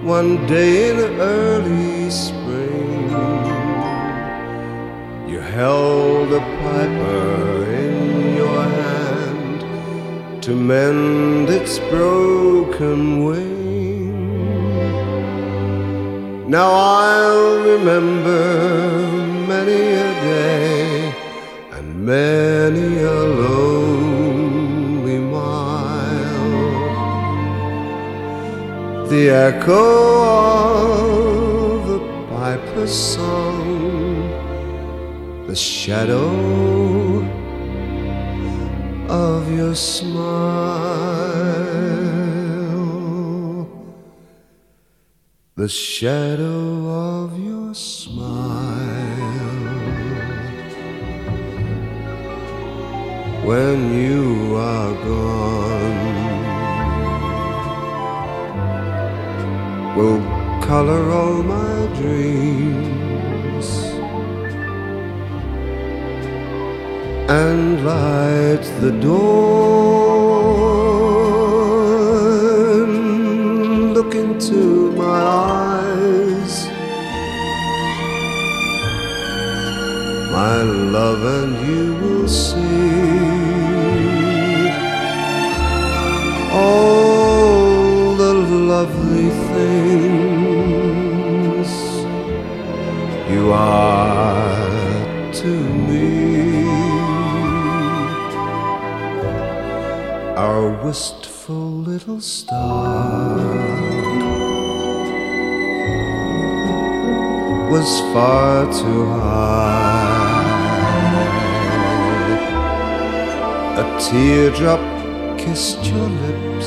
One day in early spring, you held a piper in your hand to mend its broken wing. Now I'll remember many a day and many a lonely mile, the echo of the piper's song, the shadow of your smile, the shadow of your smile. When you are gone, will color all my dreams and light the dawn. Look into my eyes, my love, and you will see all the lovely things you are to me. Our wistful little star was far too high. A teardrop kissed your lips,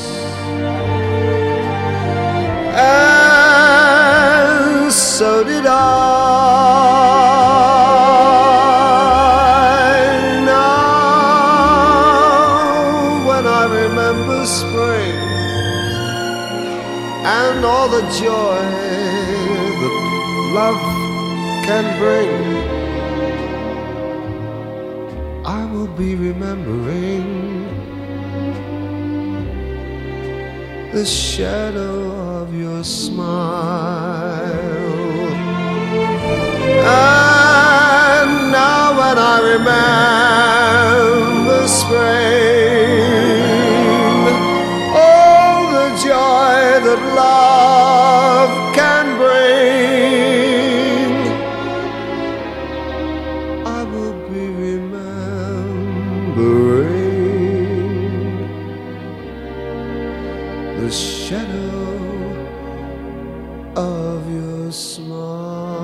and so did I. Now when I remember spring and all the joy that love can bring, I will be remembering the shadow of your smile. And now when I remember spring, all the joy that love can bring, I will be remembering the shadow of your smile.